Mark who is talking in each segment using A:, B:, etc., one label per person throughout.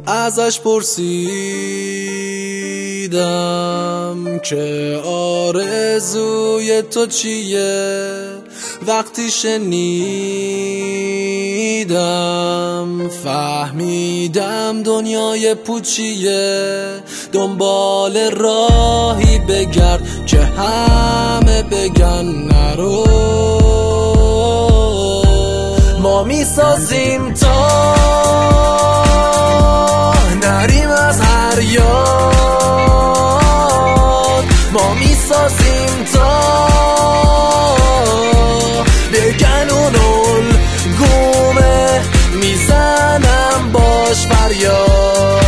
A: ازش پرسیدم که آرزوی تو چیه. وقتی شنیدم فهمیدم دنیای پوچیه. دنبال راهی بگرد که همه بگن نرو. ما میسازیم تا نریم از هر یاد. ما میسازیم تا بگن اون الگومه. میزنم باش فریاد.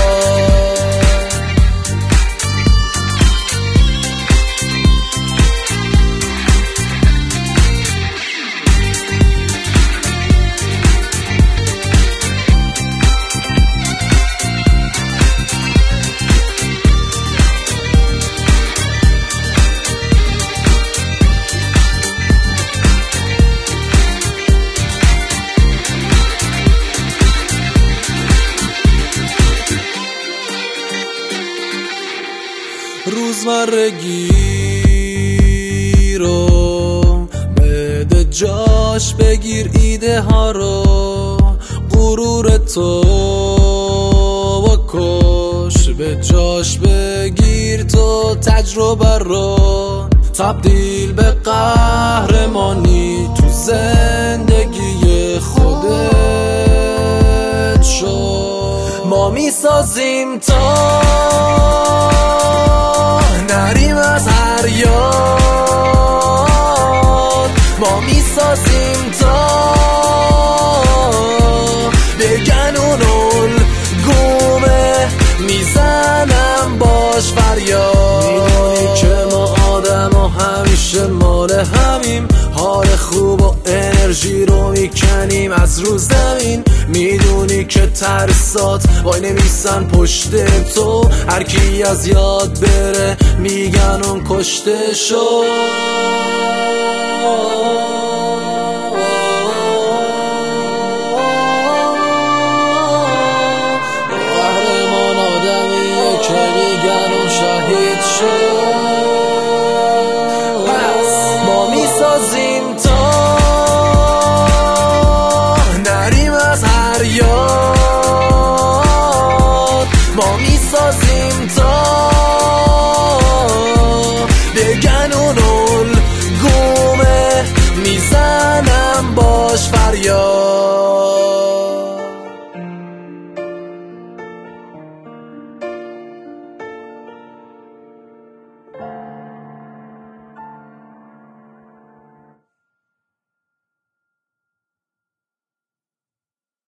A: روزمرگی رو بده جاش، بگیر ایده ها رو. غرور تو کش، به جاش بگیر تو تجربه رو. تبدیل به قهرمانی تو زندگی خودت شو. ما میسازیم تا نریم از هر یاد. ما میسازیم تا بگن اون الگومه. میزنم باش فریاد. میدونی که ما آدم ها همیشه مال همیم. حال خوب و انرژی رو میکنیم از رو زمین. میدونی که ترسات وای نمیسن پشت تو. هر کی از یاد بره میگن اون کشته شد.